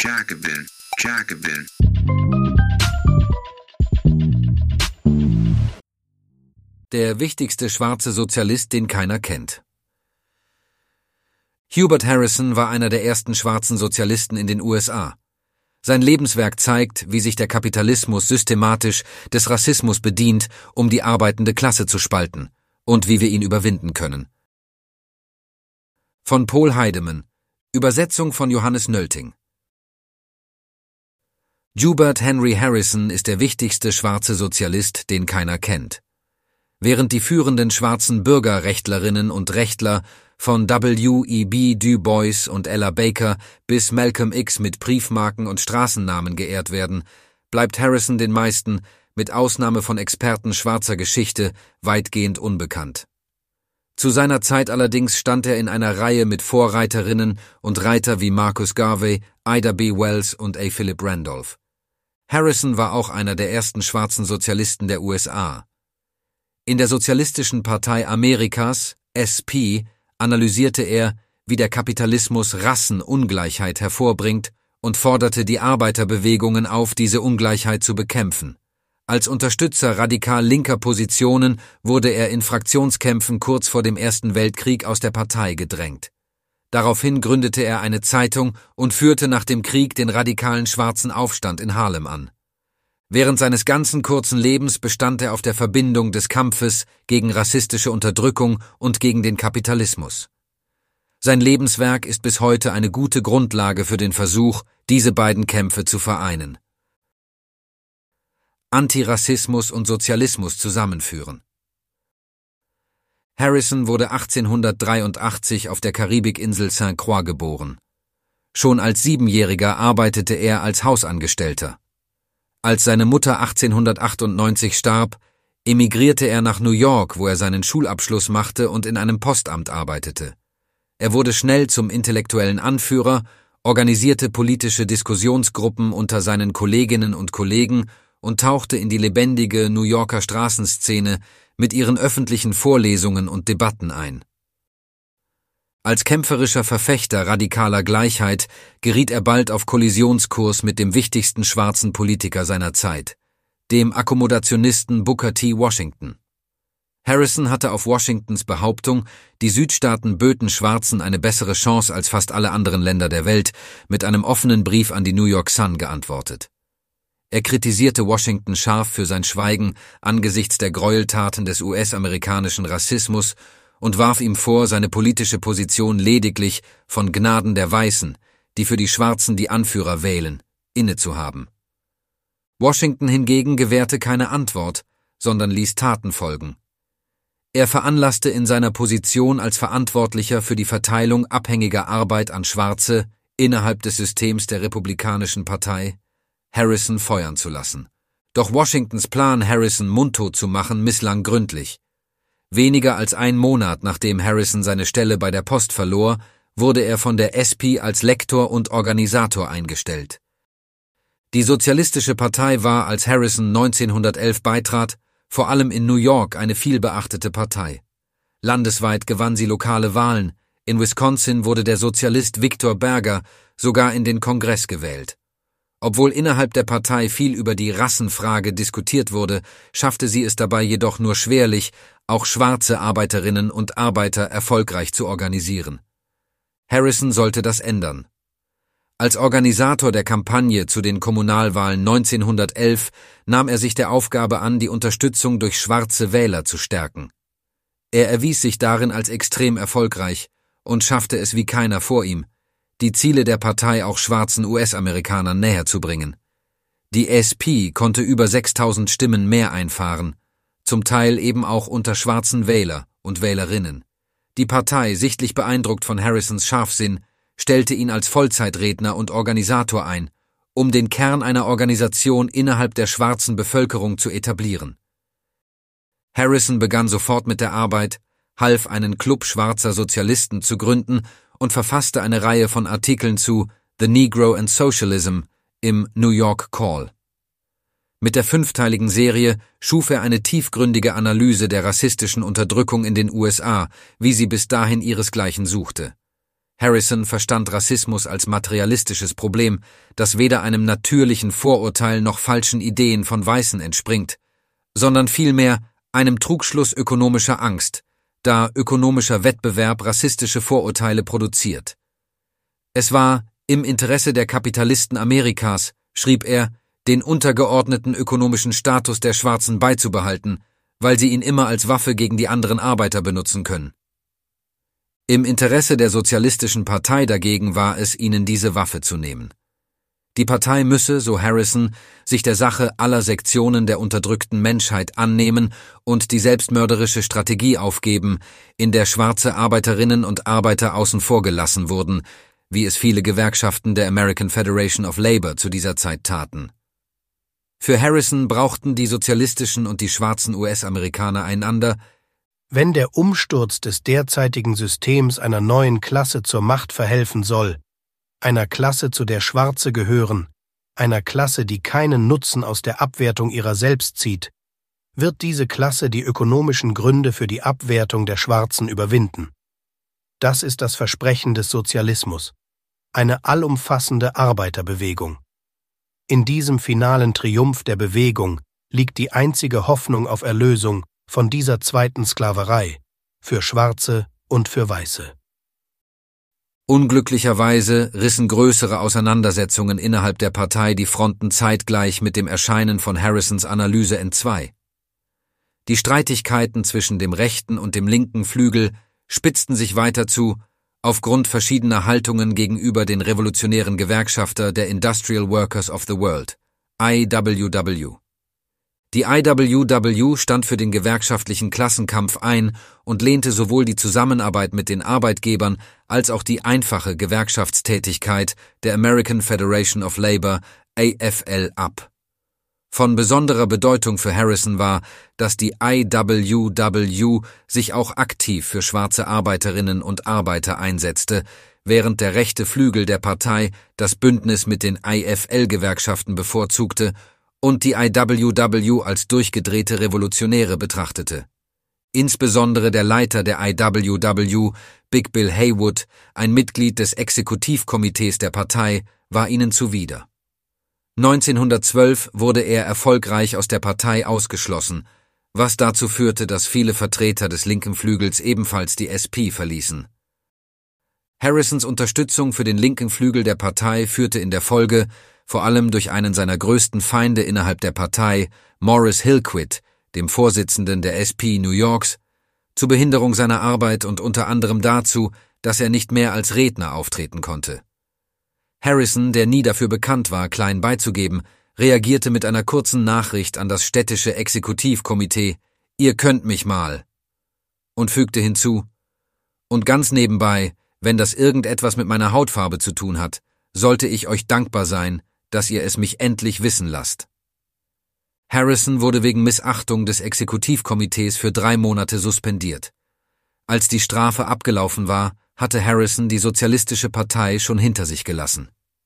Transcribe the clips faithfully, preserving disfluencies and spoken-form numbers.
Jacobin, Jacobin. Der wichtigste schwarze Sozialist, den keiner kennt. Hubert Harrison war einer der ersten schwarzen Sozialisten in den U S A. Sein Lebenswerk zeigt, wie sich der Kapitalismus systematisch des Rassismus bedient, um die arbeitende Klasse zu spalten, und wie wir ihn überwinden können. Von Paul Heidemann, Übersetzung von Johannes Nölting. Hubert Henry Harrison ist der wichtigste schwarze Sozialist, den keiner kennt. Während die führenden schwarzen Bürgerrechtlerinnen und Rechtler von W E B Du Bois und Ella Baker bis Malcolm X mit Briefmarken und Straßennamen geehrt werden, bleibt Harrison den meisten, mit Ausnahme von Experten schwarzer Geschichte, weitgehend unbekannt. Zu seiner Zeit allerdings stand er in einer Reihe mit Vorreiterinnen und Reiter wie Marcus Garvey, Ida B. Wells und A. Philip Randolph. Harrison war auch einer der ersten schwarzen Sozialisten der U S A. In der Sozialistischen Partei Amerikas, S P, analysierte er, wie der Kapitalismus Rassenungleichheit hervorbringt und forderte die Arbeiterbewegungen auf, diese Ungleichheit zu bekämpfen. Als Unterstützer radikal linker Positionen wurde er in Fraktionskämpfen kurz vor dem Ersten Weltkrieg aus der Partei gedrängt. Daraufhin gründete er eine Zeitung und führte nach dem Krieg den radikalen schwarzen Aufstand in Harlem an. Während seines ganzen kurzen Lebens bestand er auf der Verbindung des Kampfes gegen rassistische Unterdrückung und gegen den Kapitalismus. Sein Lebenswerk ist bis heute eine gute Grundlage für den Versuch, diese beiden Kämpfe zu vereinen. Antirassismus und Sozialismus zusammenführen. Harrison wurde achtzehnhundertdreiundachtzig auf der Karibikinsel Saint Croix geboren. Schon als Siebenjähriger arbeitete er als Hausangestellter. Als seine Mutter achtzehnhundertachtundneunzig starb, emigrierte er nach New York, wo er seinen Schulabschluss machte und in einem Postamt arbeitete. Er wurde schnell zum intellektuellen Anführer, organisierte politische Diskussionsgruppen unter seinen Kolleginnen und Kollegen und tauchte in die lebendige New Yorker Straßenszene mit ihren öffentlichen Vorlesungen und Debatten ein. Als kämpferischer Verfechter radikaler Gleichheit geriet er bald auf Kollisionskurs mit dem wichtigsten schwarzen Politiker seiner Zeit, dem Akkommodationisten Booker T. Washington. Harrison hatte auf Washingtons Behauptung, die Südstaaten böten Schwarzen eine bessere Chance als fast alle anderen Länder der Welt, mit einem offenen Brief an die New York Sun geantwortet. Er kritisierte Washington scharf für sein Schweigen angesichts der Gräueltaten des U S-amerikanischen Rassismus und warf ihm vor, seine politische Position lediglich von Gnaden der Weißen, die für die Schwarzen die Anführer wählen, innezuhaben. Washington hingegen gewährte keine Antwort, sondern ließ Taten folgen. Er veranlasste in seiner Position als Verantwortlicher für die Verteilung abhängiger Arbeit an Schwarze innerhalb des Systems der Republikanischen Partei, Harrison feuern zu lassen. Doch Washingtons Plan, Harrison mundtot zu machen, misslang gründlich. Weniger als ein Monat nachdem Harrison seine Stelle bei der Post verlor, wurde er von der S P als Lektor und Organisator eingestellt. Die Sozialistische Partei war, als Harrison neunzehnhundertelf beitrat, vor allem in New York eine vielbeachtete Partei. Landesweit gewann sie lokale Wahlen, in Wisconsin wurde der Sozialist Victor Berger sogar in den Kongress gewählt. Obwohl innerhalb der Partei viel über die Rassenfrage diskutiert wurde, schaffte sie es dabei jedoch nur schwerlich, auch schwarze Arbeiterinnen und Arbeiter erfolgreich zu organisieren. Harrison sollte das ändern. Als Organisator der Kampagne zu den Kommunalwahlen neunzehnhundertelf nahm er sich der Aufgabe an, die Unterstützung durch schwarze Wähler zu stärken. Er erwies sich darin als extrem erfolgreich und schaffte es wie keiner vor ihm, die Ziele der Partei auch schwarzen U S-Amerikanern näher zu bringen. Die S P konnte über sechstausend Stimmen mehr einfahren, zum Teil eben auch unter schwarzen Wähler und Wählerinnen. Die Partei, sichtlich beeindruckt von Harrisons Scharfsinn, stellte ihn als Vollzeitredner und Organisator ein, um den Kern einer Organisation innerhalb der schwarzen Bevölkerung zu etablieren. Harrison begann sofort mit der Arbeit, half einen Club schwarzer Sozialisten zu gründen und verfasste eine Reihe von Artikeln zu The Negro and Socialism im New York Call. Mit der fünfteiligen Serie schuf er eine tiefgründige Analyse der rassistischen Unterdrückung in den U S A, wie sie bis dahin ihresgleichen suchte. Harrison verstand Rassismus als materialistisches Problem, das weder einem natürlichen Vorurteil noch falschen Ideen von Weißen entspringt, sondern vielmehr einem Trugschluss ökonomischer Angst, da ökonomischer Wettbewerb rassistische Vorurteile produziert. Es war im Interesse der Kapitalisten Amerikas, schrieb er, den untergeordneten ökonomischen Status der Schwarzen beizubehalten, weil sie ihn immer als Waffe gegen die anderen Arbeiter benutzen können. Im Interesse der Sozialistischen Partei dagegen war es, ihnen diese Waffe zu nehmen. Die Partei müsse, so Harrison, sich der Sache aller Sektionen der unterdrückten Menschheit annehmen und die selbstmörderische Strategie aufgeben, in der schwarze Arbeiterinnen und Arbeiter außen vor gelassen wurden, wie es viele Gewerkschaften der American Federation of Labor zu dieser Zeit taten. Für Harrison brauchten die sozialistischen und die schwarzen U S-Amerikaner einander, wenn der Umsturz des derzeitigen Systems einer neuen Klasse zur Macht verhelfen soll, einer Klasse, zu der Schwarze gehören, einer Klasse, die keinen Nutzen aus der Abwertung ihrer selbst zieht, wird diese Klasse die ökonomischen Gründe für die Abwertung der Schwarzen überwinden. Das ist das Versprechen des Sozialismus, eine allumfassende Arbeiterbewegung. In diesem finalen Triumph der Bewegung liegt die einzige Hoffnung auf Erlösung von dieser zweiten Sklaverei, für Schwarze und für Weiße. Unglücklicherweise rissen größere Auseinandersetzungen innerhalb der Partei die Fronten zeitgleich mit dem Erscheinen von Harrisons Analyse entzwei. Die Streitigkeiten zwischen dem rechten und dem linken Flügel spitzten sich weiter zu, aufgrund verschiedener Haltungen gegenüber den revolutionären Gewerkschafter der Industrial Workers of the World, I W W. Die I W W stand für den gewerkschaftlichen Klassenkampf ein und lehnte sowohl die Zusammenarbeit mit den Arbeitgebern als auch die einfache Gewerkschaftstätigkeit der American Federation of Labor, A F L, ab. Von besonderer Bedeutung für Harrison war, dass die I W W sich auch aktiv für schwarze Arbeiterinnen und Arbeiter einsetzte, während der rechte Flügel der Partei das Bündnis mit den I F L-Gewerkschaften bevorzugte und die I W W als durchgedrehte Revolutionäre betrachtete. Insbesondere der Leiter der I W W, Big Bill Haywood, ein Mitglied des Exekutivkomitees der Partei, war ihnen zuwider. neunzehnhundertzwölf wurde er erfolgreich aus der Partei ausgeschlossen, was dazu führte, dass viele Vertreter des linken Flügels ebenfalls die S P verließen. Harrisons Unterstützung für den linken Flügel der Partei führte in der Folge, vor allem durch einen seiner größten Feinde innerhalb der Partei, Morris Hillquit, dem Vorsitzenden der S P New Yorks, zur Behinderung seiner Arbeit und unter anderem dazu, dass er nicht mehr als Redner auftreten konnte. Harrison, der nie dafür bekannt war, klein beizugeben, reagierte mit einer kurzen Nachricht an das städtische Exekutivkomitee, »Ihr könnt mich mal«, und fügte hinzu, »Und ganz nebenbei, wenn das irgendetwas mit meiner Hautfarbe zu tun hat, sollte ich euch dankbar sein, dass ihr es mich endlich wissen lasst.« Harrison wurde wegen Missachtung des Exekutivkomitees für drei Monate suspendiert. Als die Strafe abgelaufen war, hatte Harrison die Sozialistische Partei schon hinter sich gelassen.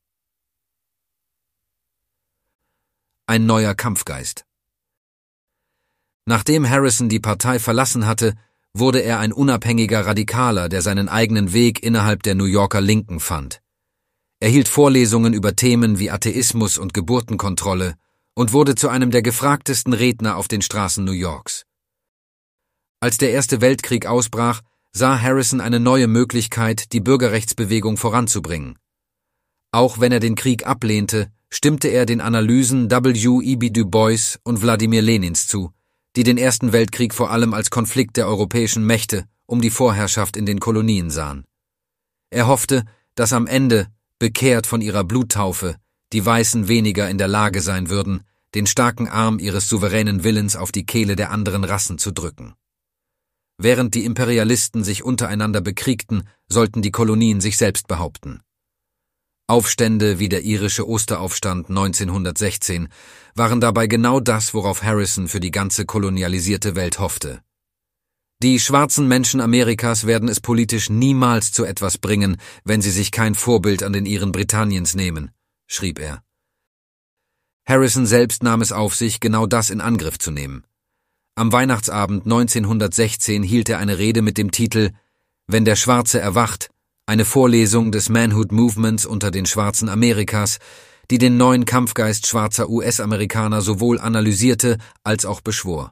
Ein neuer Kampfgeist. Nachdem Harrison die Partei verlassen hatte, wurde er ein unabhängiger Radikaler, der seinen eigenen Weg innerhalb der New Yorker Linken fand. Er hielt Vorlesungen über Themen wie Atheismus und Geburtenkontrolle und wurde zu einem der gefragtesten Redner auf den Straßen New Yorks. Als der Erste Weltkrieg ausbrach, sah Harrison eine neue Möglichkeit, die Bürgerrechtsbewegung voranzubringen. Auch wenn er den Krieg ablehnte, stimmte er den Analysen W E B Du Bois und Wladimir Lenins zu, die den Ersten Weltkrieg vor allem als Konflikt der europäischen Mächte um die Vorherrschaft in den Kolonien sahen. Er hoffte, dass am Ende, bekehrt von ihrer Bluttaufe, die Weißen weniger in der Lage sein würden, den starken Arm ihres souveränen Willens auf die Kehle der anderen Rassen zu drücken. Während die Imperialisten sich untereinander bekriegten, sollten die Kolonien sich selbst behaupten. Aufstände wie der irische Osteraufstand neunzehnhundertsechzehn waren dabei genau das, worauf Harrison für die ganze kolonialisierte Welt hoffte. Die schwarzen Menschen Amerikas werden es politisch niemals zu etwas bringen, wenn sie sich kein Vorbild an den Iren Britanniens nehmen, schrieb er. Harrison selbst nahm es auf sich, genau das in Angriff zu nehmen. Am Weihnachtsabend neunzehnhundertsechzehn hielt er eine Rede mit dem Titel »Wenn der Schwarze erwacht, eine Vorlesung des Manhood Movements unter den Schwarzen Amerikas, die den neuen Kampfgeist schwarzer U S-Amerikaner sowohl analysierte als auch beschwor.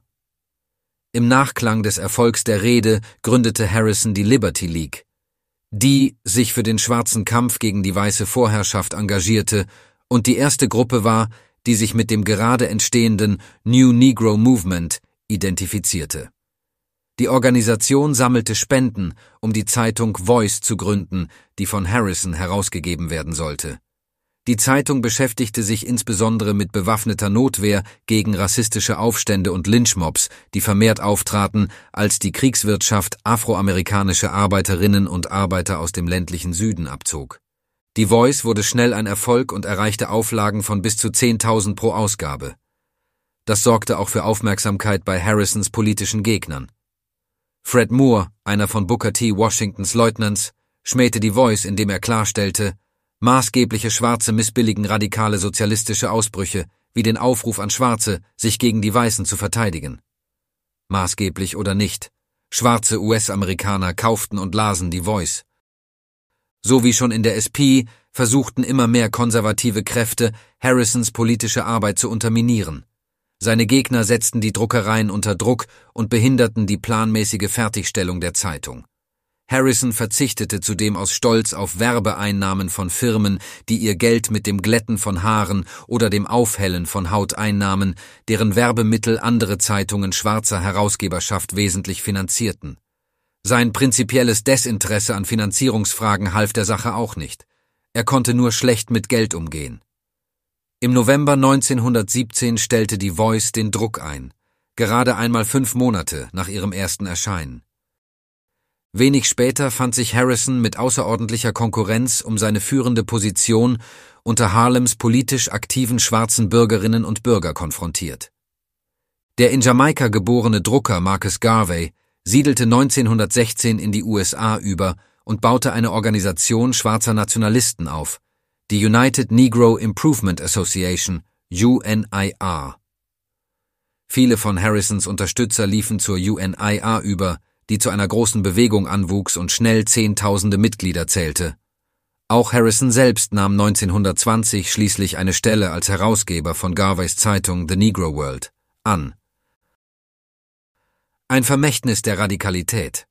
Im Nachklang des Erfolgs der Rede gründete Harrison die Liberty League, die sich für den schwarzen Kampf gegen die weiße Vorherrschaft engagierte und die erste Gruppe war, die sich mit dem gerade entstehenden New Negro Movement identifizierte. Die Organisation sammelte Spenden, um die Zeitung Voice zu gründen, die von Harrison herausgegeben werden sollte. Die Zeitung beschäftigte sich insbesondere mit bewaffneter Notwehr gegen rassistische Aufstände und Lynchmobs, die vermehrt auftraten, als die Kriegswirtschaft afroamerikanische Arbeiterinnen und Arbeiter aus dem ländlichen Süden abzog. Die Voice wurde schnell ein Erfolg und erreichte Auflagen von bis zu zehntausend pro Ausgabe. Das sorgte auch für Aufmerksamkeit bei Harrisons politischen Gegnern. Fred Moore, einer von Booker T. Washingtons Leutnants, schmähte die Voice, indem er klarstellte, maßgebliche Schwarze missbilligen radikale sozialistische Ausbrüche, wie den Aufruf an Schwarze, sich gegen die Weißen zu verteidigen. Maßgeblich oder nicht, schwarze U S-Amerikaner kauften und lasen die Voice. So wie schon in der S P versuchten immer mehr konservative Kräfte, Harrisons politische Arbeit zu unterminieren. Seine Gegner setzten die Druckereien unter Druck und behinderten die planmäßige Fertigstellung der Zeitung. Harrison verzichtete zudem aus Stolz auf Werbeeinnahmen von Firmen, die ihr Geld mit dem Glätten von Haaren oder dem Aufhellen von Haut einnahmen, deren Werbemittel andere Zeitungen schwarzer Herausgeberschaft wesentlich finanzierten. Sein prinzipielles Desinteresse an Finanzierungsfragen half der Sache auch nicht. Er konnte nur schlecht mit Geld umgehen. Im November neunzehnhundertsiebzehn stellte die Voice den Druck ein, gerade einmal fünf Monate nach ihrem ersten Erscheinen. Wenig später fand sich Harrison mit außerordentlicher Konkurrenz um seine führende Position unter Harlems politisch aktiven schwarzen Bürgerinnen und Bürger konfrontiert. Der in Jamaika geborene Drucker Marcus Garvey siedelte neunzehnhundertsechzehn in die U S A über und baute eine Organisation schwarzer Nationalisten auf, die United Negro Improvement Association, U N I R. Viele von Harrisons Unterstützer liefen zur U N I R über, die zu einer großen Bewegung anwuchs und schnell Zehntausende Mitglieder zählte. Auch Harrison selbst nahm neunzehnhundertzwanzig schließlich eine Stelle als Herausgeber von Garveys Zeitung The Negro World an. Ein Vermächtnis der Radikalität.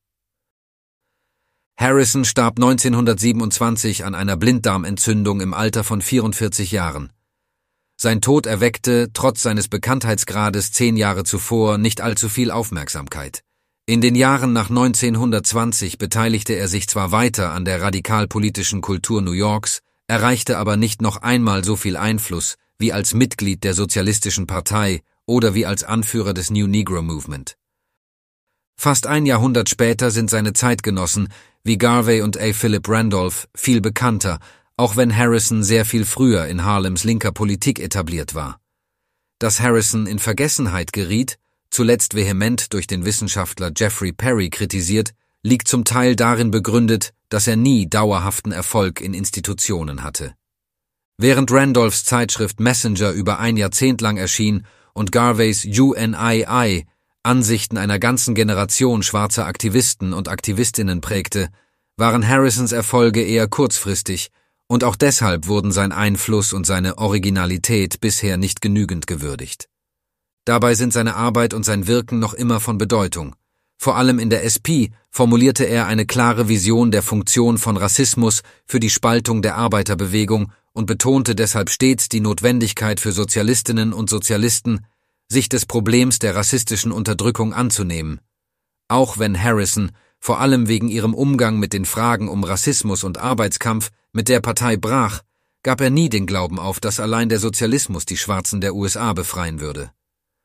Harrison starb neunzehnhundertsiebenundzwanzig an einer Blinddarmentzündung im Alter von vierundvierzig Jahren. Sein Tod erweckte, trotz seines Bekanntheitsgrades zehn Jahre zuvor, nicht allzu viel Aufmerksamkeit. In den Jahren nach neunzehnhundertzwanzig beteiligte er sich zwar weiter an der radikal-politischen Kultur New Yorks, erreichte aber nicht noch einmal so viel Einfluss wie als Mitglied der Sozialistischen Partei oder wie als Anführer des New Negro Movement. Fast ein Jahrhundert später sind seine Zeitgenossen wie Garvey und A. Philip Randolph viel bekannter, auch wenn Harrison sehr viel früher in Harlems linker Politik etabliert war. Dass Harrison in Vergessenheit geriet, zuletzt vehement durch den Wissenschaftler Jeffrey Perry kritisiert, liegt zum Teil darin begründet, dass er nie dauerhaften Erfolg in Institutionen hatte. Während Randolphs Zeitschrift Messenger über ein Jahrzehnt lang erschien und Garveys U N I I Ansichten einer ganzen Generation schwarzer Aktivisten und Aktivistinnen prägte, waren Harrisons Erfolge eher kurzfristig und auch deshalb wurden sein Einfluss und seine Originalität bisher nicht genügend gewürdigt. Dabei sind seine Arbeit und sein Wirken noch immer von Bedeutung. Vor allem in der S P formulierte er eine klare Vision der Funktion von Rassismus für die Spaltung der Arbeiterbewegung und betonte deshalb stets die Notwendigkeit für Sozialistinnen und Sozialisten, sich des Problems der rassistischen Unterdrückung anzunehmen. Auch wenn Harrison, vor allem wegen ihrem Umgang mit den Fragen um Rassismus und Arbeitskampf, mit der Partei brach, gab er nie den Glauben auf, dass allein der Sozialismus die Schwarzen der U S A befreien würde.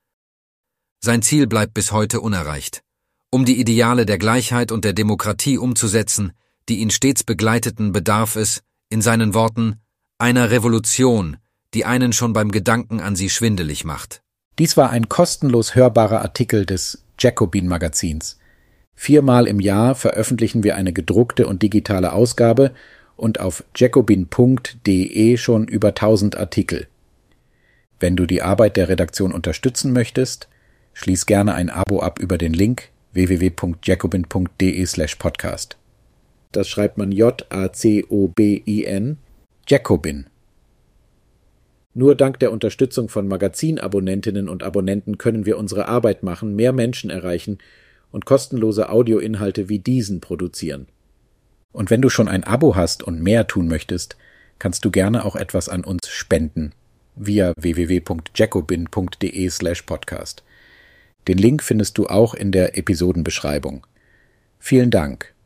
Sein Ziel bleibt bis heute unerreicht. Um die Ideale der Gleichheit und der Demokratie umzusetzen, die ihn stets begleiteten, bedarf es, in seinen Worten, einer Revolution, die einen schon beim Gedanken an sie schwindelig macht. Dies war ein kostenlos hörbarer Artikel des Jacobin-Magazins. Viermal im Jahr veröffentlichen wir eine gedruckte und digitale Ausgabe und auf jacobin punkt de schon über tausend Artikel. Wenn du die Arbeit der Redaktion unterstützen möchtest, schließ gerne ein Abo ab über den Link w w w punkt jacobin punkt de slash podcast. das schreibt man J A C O B I N, Jacobin. Nur dank der Unterstützung von Magazinabonnentinnen und Abonnenten können wir unsere Arbeit machen, mehr Menschen erreichen und kostenlose Audioinhalte wie diesen produzieren. Und wenn du schon ein Abo hast und mehr tun möchtest, kannst du gerne auch etwas an uns spenden via w w w punkt jacobin punkt d e slash podcast. Den Link findest du auch in der Episodenbeschreibung. Vielen Dank.